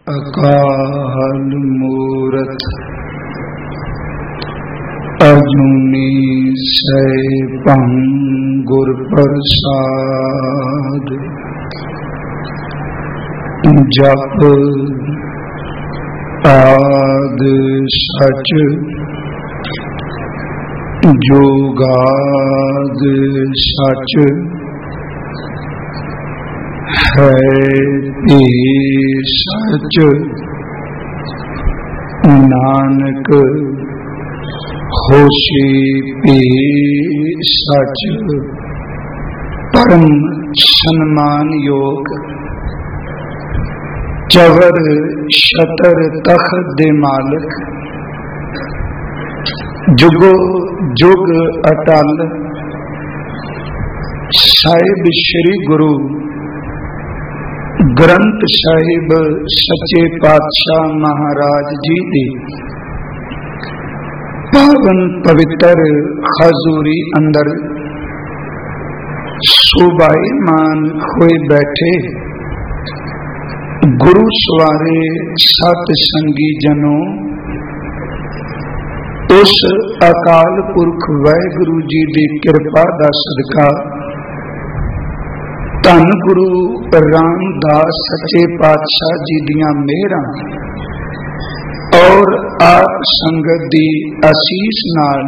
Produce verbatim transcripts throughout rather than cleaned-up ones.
अकाल मूरत अजूनी सैभं गुर प्रसाद। जप आद सच जोगाद सच है भी सच। नानक होशी भी सच। परम सन्मान योग चवर शतर तख्त दे मालिक जुगो जुग अटल साहिब श्री गुरु ग्रंथ साहिब सच्चे पातशाह महाराज जी दी पावन पवित्र हजूरी अंदर सुबाई मान हुए बैठे गुरु सवारे सत संगी जनों, उस अकाल पुरख वाहिगुरु जी की कृपा दा सदका धन गुरु रामदास सच्चे पातशाह जी दियां मेहरां और आप संगत दी आसीस नाल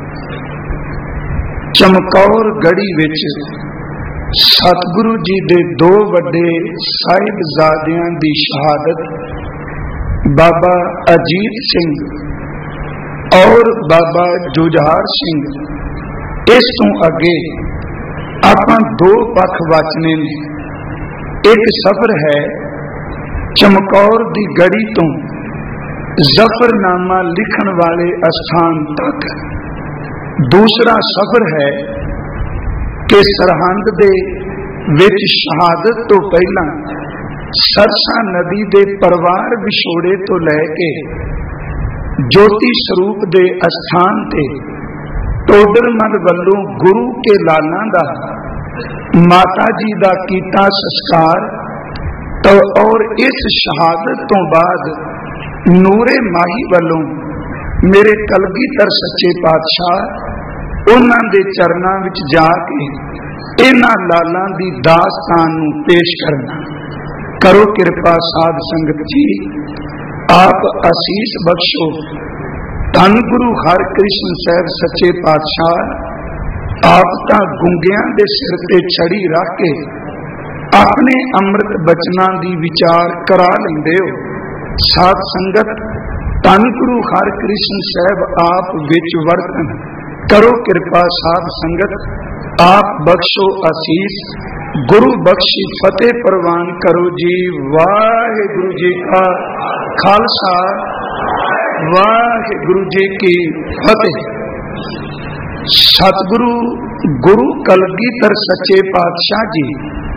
चमकौर गढ़ी विच सतगुरु जी दे दो वड्डे साहिबजादियां दी शहादत बाबा अजीत सिंह और बाबा जुझार सिंह। इस तों अगे आपां दो पक्ष वाचने ने। एक सफर है चमकौर दी गढ़ी तो जफरनामा लिखण वाले स्थान तक। दूसरा सफर है कि सरहंद दे विच शहादत तो पहला सरसा नदी दे परवार विछोड़े तो लैके ज्योति स्वरूप दे स्थान ते टोडरमल वल्लों गुरु के लालां दा माता जी दा कीता संस्कार तो और इस शहादत तो बाद नूरे माही वल्लों मेरे कलगीधर सच्चे पातशाह उन्हां दे चरनां विच जाके इन्हां लालां दी दास्तान नूं पेश करना। करो कृपा साध संगत जी, आप आसीस बख्शो। धन गुरु हर कृष्ण साहब सच्चे पातशाह आप तां गुंगियां दे सिर ते छड़ी रख के अपने अमृत बचनां दी विचार करा लैंदे हो। साध संगत धन गुरु हर कृष्ण साहब आप विच वरतन। करो कृपा साध संगत, आप बख्शो आसीस। गुरु बख्शी फतेह प्रवान करो जी। वाहिगुरु जी का खालसा वाहिगुरु जी की फतेह। सतगुरु गुरु कलगीधर सच्चे पातशाह जी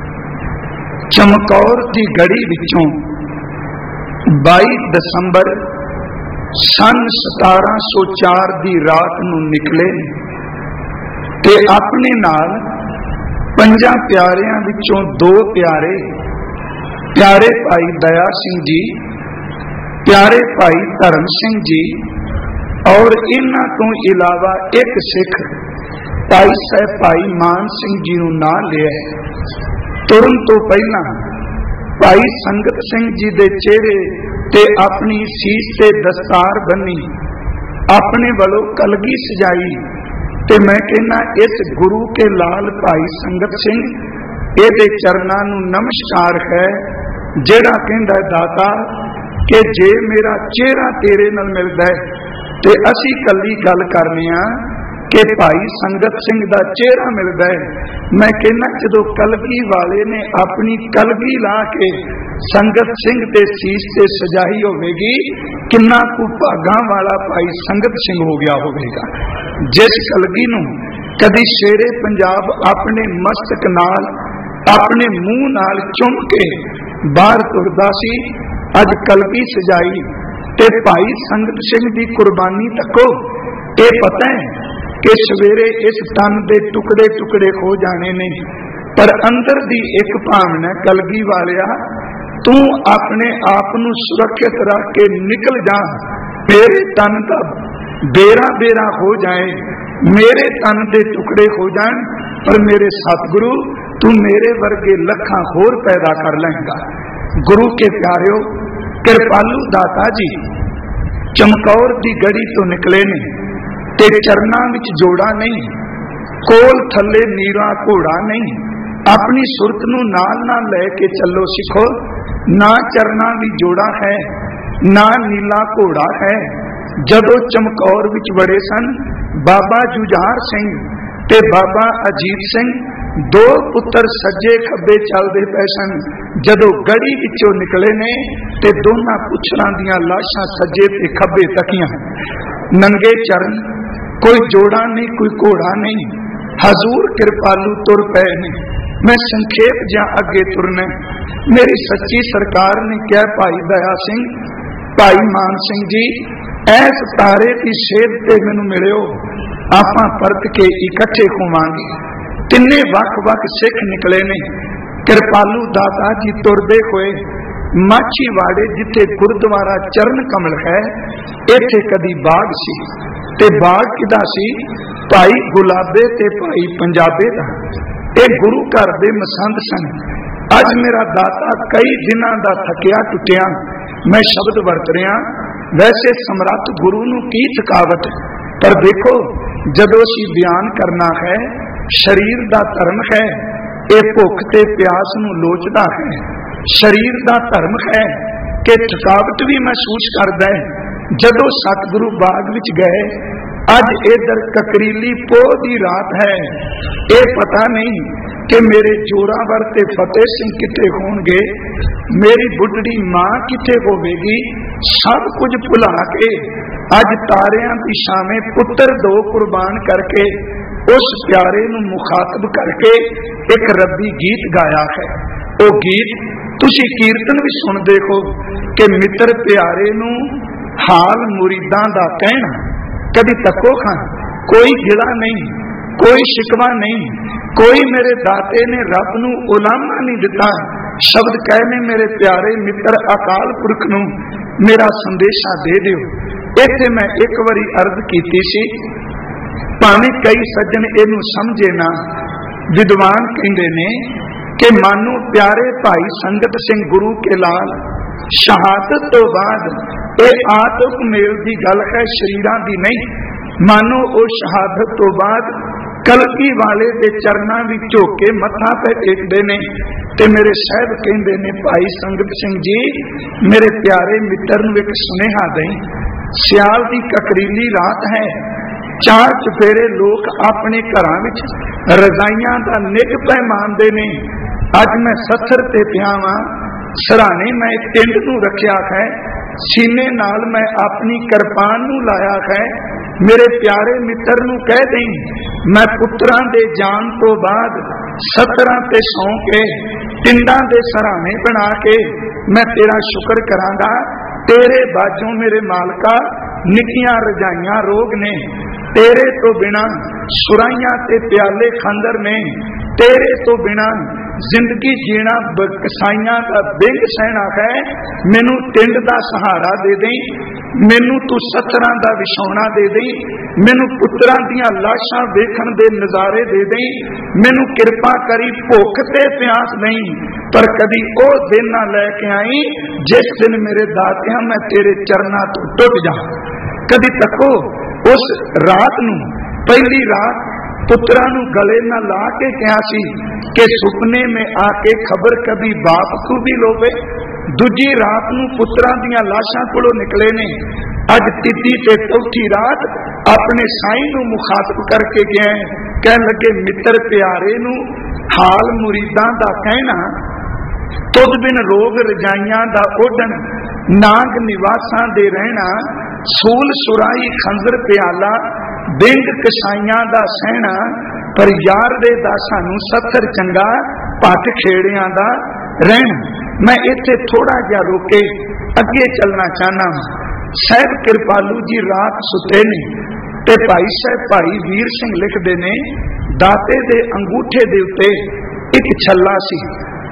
चमकौर की गढ़ी विचों बाई दसंबर सन सतारा सौ चार की रात नूं निकले ते अपने नाल पंजा प्यारियां विचों दो प्यारे प्यारे भाई दया सिंह जी, प्यारे भाई धर्म सिंह जी और इन्हां तो इलावा एक सिख भाई साहब भाई मान सिंह जी नूं नां लिया। तुरन तो पहला भाई संगत सिंह जी दे चेहरे ते अपनी सीस ते दस्तार बनी, अपने वालों कलगी सजाई ते मैं कहना इस गुरु के लाल भाई संगत सिंह एदे चरनां नूं नमस्कार है, जेड़ा कहंदा दाता कि जे मेरा चेहरा तेरे नाल मिलदा है ते असी कल्ली गल करनी आ कि भाई संगत सिंह दा चेहरा मिलदा है। मैं कहना जदों कलगी वाले ने अपनी कलगी ला के संगत सिंह दे सीस ते सजाई होवेगी, किन्ना कु भागां वाला भाई संगत सिंह हो गया होवेगा। जिस कलगी नूं कदी शेरे पंजाब अपने मस्तक नाल अपने मुंह नाल चुम के बाहर तुरदा सी, अज कलगी सजाई ते भाई संगत सिंह दी कुर्बानी तको। ये पता है कि सवेरे इस तन दे टुकड़े टुकड़े हो जाने ने, पर अंदर दी एक भावना कलगी वालिया तू अपने आप नू सुरक्षित रख के निकल जा, मेरे तन का बेरा बेरा हो जाए, मेरे तन के टुकड़े हो जाए, पर मेरे सतगुरु तू मेरे वर्गे लखा होर पैदा कर लेगा। गुरु के प्यारिओ, कृपालु दाता जी चमकौर दी गड़ी तो निकले ने, ते चरना विच जोड़ा नहीं, कोल थले नीरा घोड़ा नहीं। अपनी सुरत नू नाल नाल लैके चलो सिखो, ना चरना भी जोड़ा है, ना नीला घोड़ा है। जदों चमकौर विच बड़े सन बाबा जुझार सिंह ते बाबा अजीत सिंह, दो पुत्र सज्जे खब्बे चलते पे सन। जदों गड़ी विचों निकले ने ते दोनों पुछरां दियां लाशां सज्जे ते खब्बे तकियां, नंगे चरण, कोई जोड़ा नहीं, कोई घोड़ा नहीं। हजूर कृपालु तुर पे ने। मैं संखेप जा अगे तुरना। मेरी सच्ची सरकार ने क्या भाई दया सिंह, भाई मान सिंह जी, ऐस तारे की सेध ते मैनू मिलियो, आपां परत के इकट्ठे होवांगे। तिन्ने वख वख सिख निकले ने। कृपालु दाता जी तुरदे हुए माछीवाड़े जिथे गुरुद्वारा चरण कमल है, इथे कदी बाग सी, ते बाग किदा सी? भाई गुलाबे ते भाई पंजाबे दा। ਇਹ गुरु घर दे मसंद सन। अज मेरा दाता कई दिनों का थकिया टुटिया मैं शब्द वरत रहा। वैसे समर्थ गुरु नूं की थकावट, पर देखो जदों असीं बयान करना है, शरीर दा धर्म है, ये भुख ते प्यास नूं लोचदा है। शरीर दा धर्म है कि थकावट भी महसूस करदा है। जदों सतगुरु बाग विच गए, अज इधर ककरीली पोह दी रात है, ये पता नहीं कि मेरे जोरावर ते फतेह सिंह किथे होणगे, मेरी बुढ़ड़ी मां किथे होवेगी। सब कुछ भुला के अज तारियां दी छावें पुत्र दो कुर्बान करके उस प्यारे नूं मुखातब करके एक रब्बी गीत गाया है। वो गीत तुसी कीर्तन भी सुनदे हो कि मित्र प्यारे नूं हाल मुरीदां दा कहना। कभी तको खां, कोई गिला नहीं, कोई शिकवा नहीं, कोई मेरे दाते ने रब नूं उलामा नहीं दिता। शब्द कहने मेरे प्यारे मित्र अकाल पुरख नूं मेरा संदेशा दे दिओ। इत्थे मैं एक बारी अर्ज कीती सी, भावें कई सज्जन इहनूं समझे ना। विद्वान कहंदे ने कि मानो प्यारे भाई संगत सिंह गुरु के लाल शहादत तो बाद यह आत्म मेल की गल है, शरीरां दी नहीं। मानो वो शहादत तो बाद कलकी वाले दे चरना भी झुक के मत्था पे टेकदे ने। ते मेरे साहब कहंदे ने, भाई संगत सिंह जी मेरे प्यारे मित्र नूं एक सुनेहा दई। सियाल दी ककरीली रात है, चार चुफेरे लोग अपने घरां विच रजाइयां दा निग पैमानदे ने। अज मैं सत्थर ते पिया वां, सराने मैं टिंड नूं रखिया है, सीने नाल मैं अपनी किरपान नूं लाया है। मेरे प्यारे मित्र नूं कह दई, मैं पुत्रां दे जान तो बाद सत्तरां ते सौ के टिंडां दे सराने बना के मैं तेरा शुक्र करांगा। तेरे बाजों मेरे मालका निक्कियां रजाइयां रोग ने, तेरे तो बिना सुराइयां ते प्याले खंदर ने, तेरे तो बिना जिंदगी जीना कसाइयां का बिंग सहना है। मैनू टिंड का सहारा दे दई, मैनू तू सत्तरां का विछौना दे दई, मैनू पुत्रां दियां लाशां वेखण दे नज़ारे दे दई। मैनू किरपा करी भुख ते प्यास नहीं, पर कभी ओ दिन ना लैके आई जिस दिन मेरे दातिया मैं तेरे चरना तो टुट जा। कभी तको उस रात नू, पहली रात पुत्रा नू गले न ला के कहा सी कि सुपने में आके खबर कभी बाप को भी लोवे। दूजी रात नू पुत्रा दियां लाशां कोलों निकले ने। अज तीती ते चौथी रात अपने साईं नू मुखातब करके गए, कह लगे मित्र प्यारे नू हाल मुरीदां दा कहना। तुद बिन रोग रजाइयां दा ओढ़न, नाग निवासां दे रहना, सूल सुराई खंजर प्याला, बिंग कसाइयां दा सहना। पर यार दे दा सानू सत्तर चंगा, पट खेड़ियां दा रहना। मैं इत्थे थोड़ा जिहा रोके अगे चलना चाहना। साहब कृपालू जी रात सुते ने ते भाई साहब भाई वीर सिंह लिखते ने, दाते दे अंगूठे दे उत्ते एक छल्ला सी।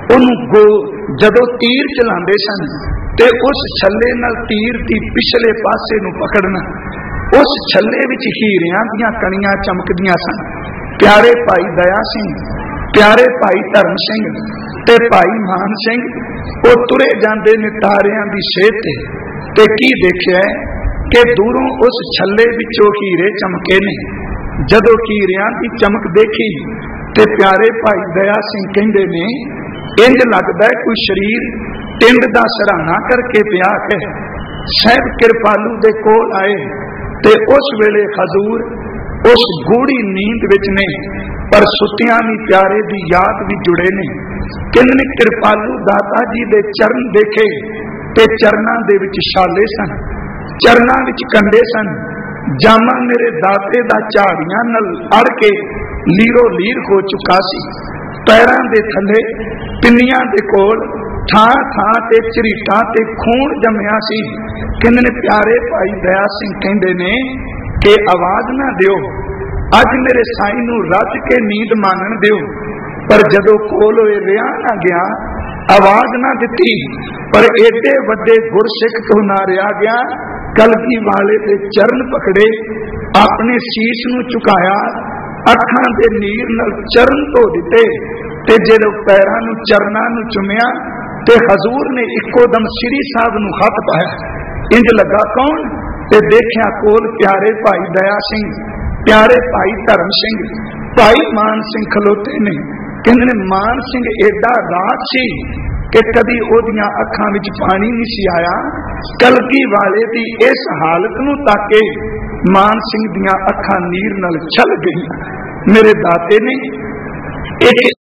ਉਹਨੂੰ ਗੋ ਜਦੋਂ ਤੀਰ ਚਲਾਉਂਦੇ ਸਨ ਤੇ ਉਸ ਛੱਲੇ ਨਾਲ ਤੀਰ ਦੀ ਪਿਛਲੇ ਪਾਸੇ ਨੂੰ ਪਕੜਨਾ, ਉਸ ਛੱਲੇ ਵਿੱਚ ਹੀਰਿਆਂ ਦੀਆਂ ਕਣੀਆਂ ਚਮਕਦੀਆਂ ਸਨ। ਪਿਆਰੇ ਭਾਈ ਦਇਆ ਸਿੰਘ, ਪਿਆਰੇ ਭਾਈ ਧਰਮ ਸਿੰਘ ਤੇ ਭਾਈ ਮਾਨ ਸਿੰਘ ਉਹ ਤੁਰੇ ਜਾਂਦੇ ਨੇ ਤਾਰਿਆਂ ਦੀ ਸੇਧ ਤੇ, ਤੇ ਕੀ ਦੇਖਿਆ ਕਿ ਦੂਰੋਂ ਉਸ ਛੱਲੇ ਵਿੱਚੋਂ ਹੀਰੇ ਚਮਕੇ ਨੇ। ਜਦੋਂ ਹੀਰਿਆਂ ਦੀ ਚਮਕ ਦੇਖੀ ਤੇ ਪਿਆਰੇ ਭਾਈ ਦਇਆ ਸਿੰਘ ਕਹਿੰਦੇ ਨੇ, ਇੰਜ ਲੱਗਦਾ ਕੋਈ ਸ਼ਰੀਰ ਟਿੰਡ ਦਾ ਸਰਾਣਾ ਕਰਕੇ ਪਿਆ ਹੈ। ਸਾਹਿਬ ਕਿਰਪਾਲੂ ਦੇ ਕੋਲ ਆਏ ਤੇ ਉਸ ਵੇਲੇ ਹਜ਼ੂਰ ਉਸ ਗੂੜੀ ਨੀਂਦ ਵਿੱਚ ਨੇ, ਪਰ ਸੁੱਤਿਆਂ ਵੀ ਪਿਆਰੇ ਦੀ ਯਾਦ ਵੀ ਜੁੜੇ ਨੇ। ਕਿੰਨੇ ਕਿਰਪਾਲੂ ਦਾਤਾ ਜੀ ਦੇ ਚਰਨ ਦੇਖੇ ਤੇ ਚਰਨਾਂ ਦੇ ਵਿੱਚ ਛਾਲੇ ਸਨ, ਚਰਨਾਂ ਵਿੱਚ ਕੰਡੇ ਸਨ। ਜਾਮਾ ਮੇਰੇ ਦਾਤੇ ਦਾ ਝਾੜੀਆਂ ਨਾਲ ਅੜ ਕੇ ਲੀਰੋ ਲੀਰ ਹੋ ਚੁੱਕਾ ਸੀ। ਪੈਰਾਂ ਦੇ ਥੱਲੇ ਪਿੰਨੀਆਂ ਦੇ ਕੋਲ ਥਾਂ ਥਾਂ ਤੇ ਝਰੀਟਾਂ ਤੇ ਖੂਨ ਜੰਮਿਆ ਸੀ। ਕਿੰਨੇ ਪਿਆਰੇ ਭਾਈ ਦਇਆ ਸਿੰਘ ਕਹਿੰਦੇ ਨੇ ਕਿ ਆਵਾਜ਼ ਨਾ ਦਿਓ, ਅੱਜ ਮੇਰੇ ਸਾਈਂ ਨੂੰ ਰੱਜ ਕੇ ਨੀਂਦ ਮਾਨਣ ਦਿਓ। ਪਰ ਜਦੋਂ ਕੋਲ ਹੋਏ ਰਿਹਾ ਨਾ ਗਿਆ, ਆਵਾਜ਼ ਨਾ ਦਿੱਤੀ, ਪਰ ਏਡੇ ਵੱਡੇ ਗੁਰਸਿੱਖ ਤੋਂ ਨਾ ਰਿਹਾ ਗਿਆ। ਕਲਗੀ ਵਾਲੇ ਦੇ ਚਰਨ ਪਕੜੇ, ਆਪਣੇ ਸੀਸ ਨੂੰ ਝੁਕਾਇਆ, ਅੱਖਾਂ ਦੇ ਨੀਰ ਨਾਲ ਚਰਨ ਧੋ ਦਿੱਤੇ ਤੇ ਜਦੋਂ ਪੈਰਾਂ ਨੂੰ ਚਰਨਾਂ ਨੂੰ ਚੁੰਮਿਆ ਤੇ ਹਜ਼ੂਰ ਨੇ ਇੱਕੋ ਦਮ ਸ੍ਰੀ ਸਾਹਿਬ ਨੂੰ ਹੱਥ ਪਾਇਆ। ਇੰਜ ਲੱਗਾ ਕੌਣ, ਤੇ ਦੇਖਿਆ ਕੋਲ ਪਿਆਰੇ ਭਾਈ ਦਇਆ ਸਿੰਘ, ਪਿਆਰੇ ਭਾਈ ਧਰਮ ਸਿੰਘ, ਭਾਈ ਮਾਨ ਸਿੰਘ ਖਲੋਤੇ ਨੇ। ਕਹਿੰਦੇ ਨੇ ਮਾਨ ਸਿੰਘ ਏਡਾ ਰਾਤ ਸੀ ਕਿ ਕਦੀ ਉਹਦੀਆਂ ਅੱਖਾਂ ਵਿੱਚ ਪਾਣੀ ਨਹੀਂ ਸੀ ਆਇਆ। ਕਲਗੀ ਵਾਲੇ ਦੀ ਇਸ ਹਾਲਤ ਨੂੰ ਤਾਕੇ ਮਾਨ ਸਿੰਘ ਦੀਆਂ ਅੱਖਾਂ ਨੀਰ ਨਾਲ ਛਲ ਗਈਆਂ। ਮੇਰੇ ਦਾਤੇ ਨੇ ਇੱਕ